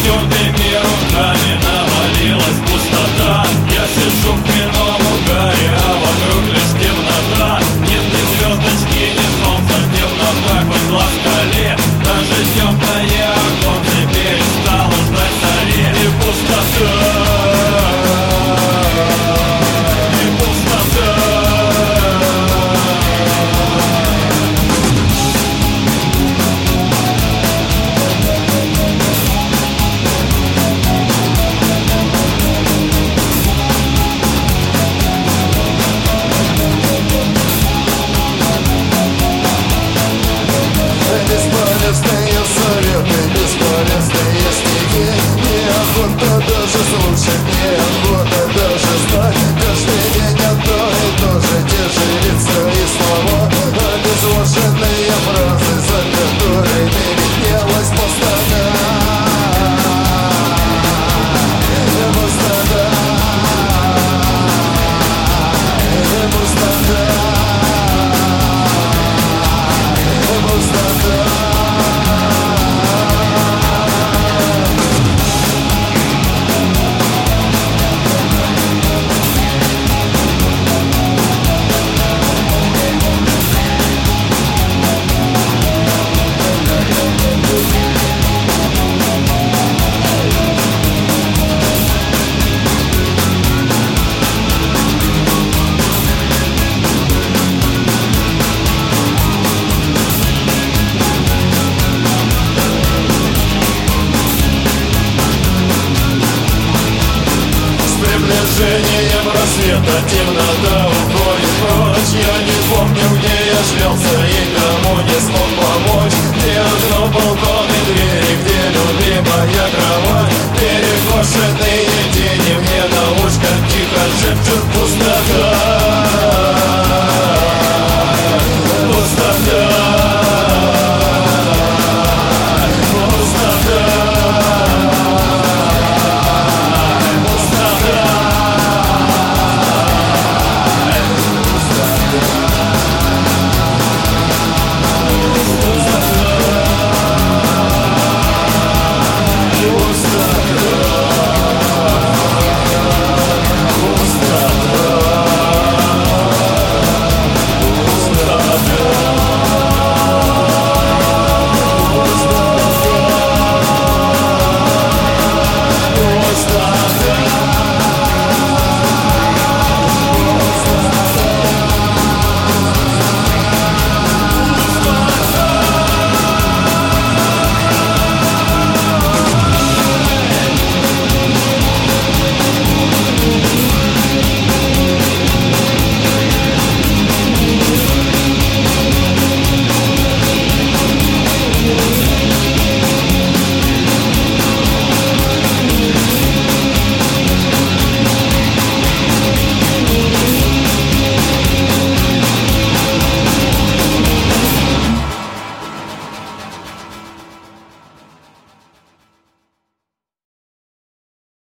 протертыми руками навалилась пустота. Я сижу в хреновом угаре, а вокруг лишь темнота. Нет ни звездочки, ни солнца, темнота хоть глаз скале. Даже темное оконце перестало ждать зари. И пустота, и пустота. Бесполезные советы, бесполезные стихи. Неохота даже слушать, неохота даже знать. Каждый день одно и то же, те же лица и слова. Обезвоженные фразы, за которыми виднелась пустота. Пустота, пустота, пустота. Приближением рассвета темнота уходит прочь. Я не помню, где я шлялся и кому не смог помочь. Где окно балконной двери, где любимая кровать. Перекошенные тени мне на ушко тихо шепчут пустота.